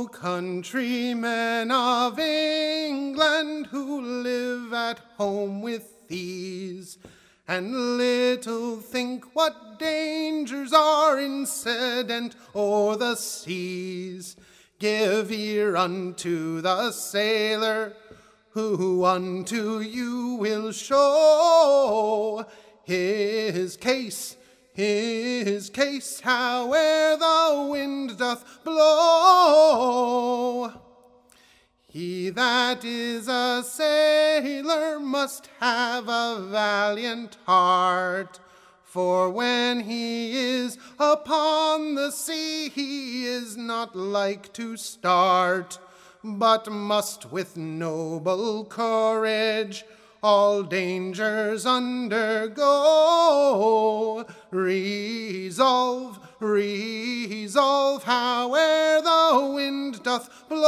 O countrymen of England who live at home with ease, and little think what dangers are incident o'er the seas, give ear unto the sailor, who unto you will show his case, howe'er the wind doth blow. He that is a sailor must have a valiant heart, for when he is upon the sea, he is not like to start, but must with noble courage all dangers undergo. Resolve, howe'er the wind doth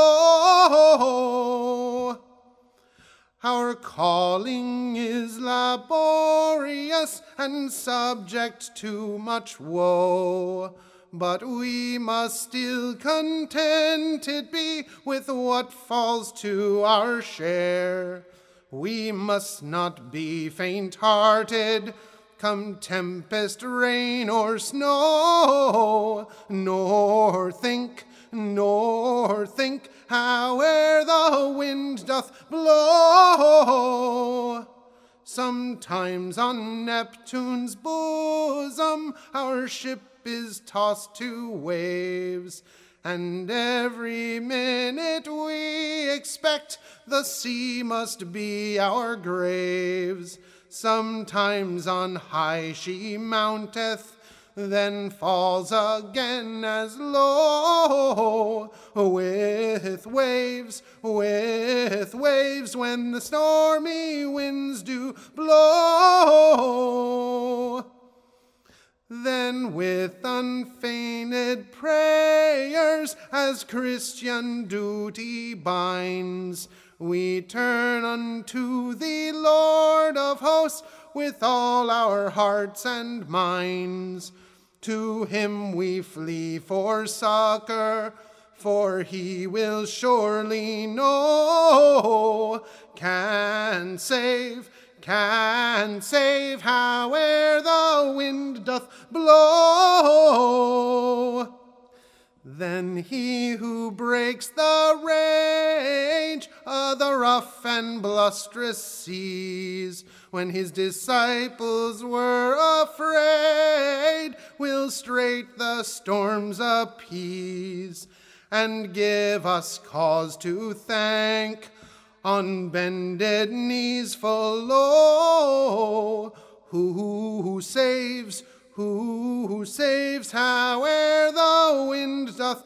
blow. Our calling is laborious and subject to much woe, but we must still contented be with what falls to our share. We must not be faint-hearted, come tempest, rain, or snow, nor think, howe'er the wind doth blow. Sometimes on Neptune's bosom our ship is tossed to waves, and every minute we expect the sea must be our graves. Sometimes on high she mounteth, then falls again as low, with waves, when the stormy winds do blow. Then with unfeigned prayers, as Christian duty binds, we turn unto the Lord of hosts with all our hearts and minds. To him we flee for succor, for he will surely know, can save, howe'er the wind doth blow. Then he who breaks the rage of the rough and blusterous seas, when his disciples were afraid, will straight the storms appease, and give us cause to thank, on bended knees full low, who saves, howe'er the wind doth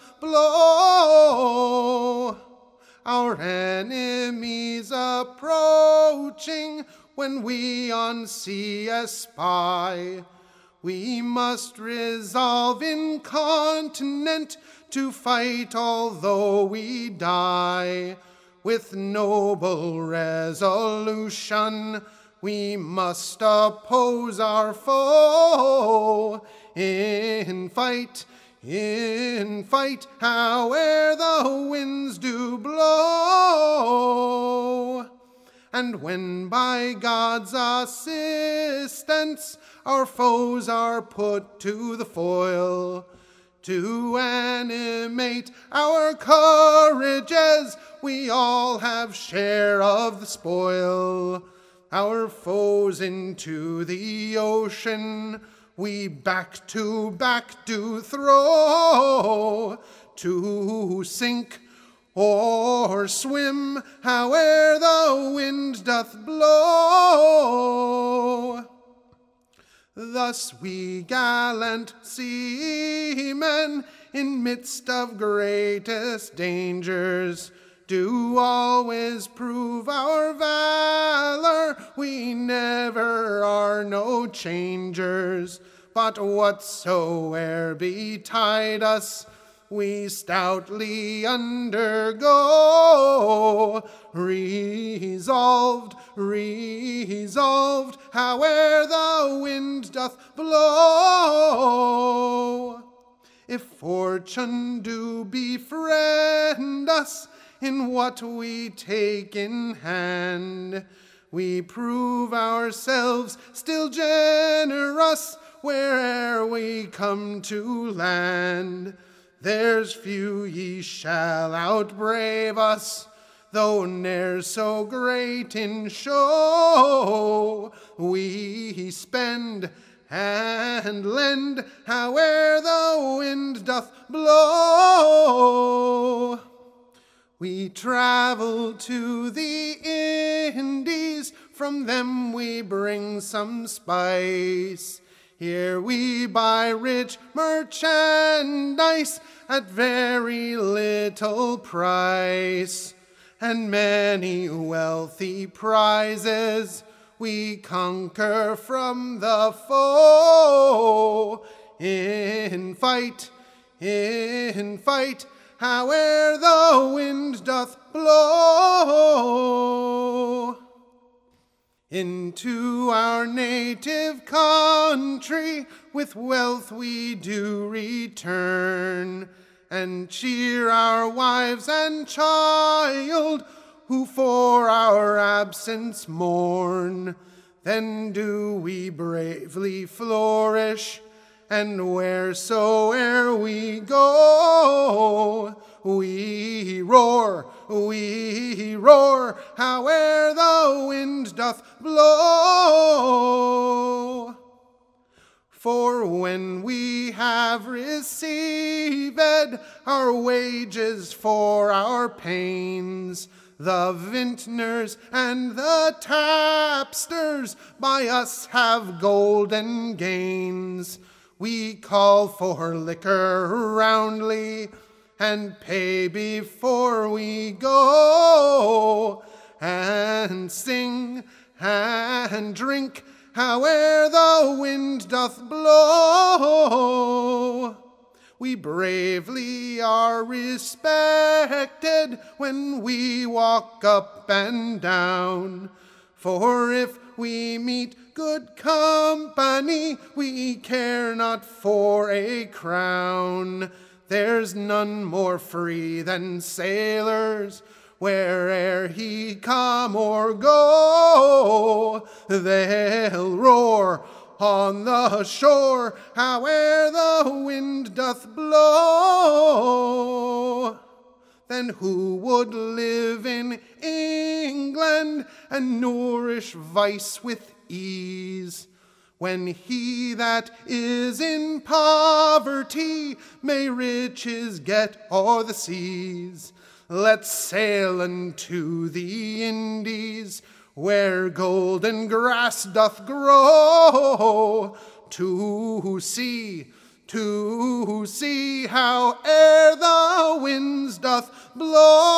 blow. Our enemies approaching, when we on sea espy, we must resolve incontinent to fight although we die. With noble resolution we must oppose our foe, in fight, howe'er the winds do blow. And when by God's assistance our foes are put to the foil, to animate our courages, we all have share of the spoil. Our foes into the ocean we back to back do throw, to sink or swim, howe'er the wind doth blow. Thus we gallant seamen, in midst of greatest dangers, do always prove our valor. We never are no changers, but whatsoe'er betide us, we stoutly undergo. Resolved, howe'er the wind doth blow. If fortune do befriend commend us in what we take in hand. We prove ourselves still generous where'er we come to land. There's few ye shall outbrave us, though ne'er so great in show. We spend and lend howe'er the wind doth blow. We travel to the Indies, from them we bring some spice. Here we buy rich merchandise at very little price, and many wealthy prizes we conquer from the foe. In fight, howe'er the wind doth blow. Into our native country with wealth we do return, and cheer our wives and child who for our absence mourn. Then do we bravely flourish, and wheresoe'er we go, we roar, howe'er the wind doth blow. For when we have received our wages for our pains, the vintners and the tapsters by us have golden gains. We call for liquor roundly, and pay before we go, and sing and drink howe'er the wind doth blow. We bravely are respected when we walk up and down, for if we meet good company, we care not for a crown. There's none more free than sailors, where'er he come or go. They'll roar on the shore, howe'er the wind doth blow. Then who would live in England and nourish vice with ease, when he that is in poverty may riches get o'er the seas? Let's sail unto the Indies, where golden grass doth grow, to see howe'er the winds doth blow.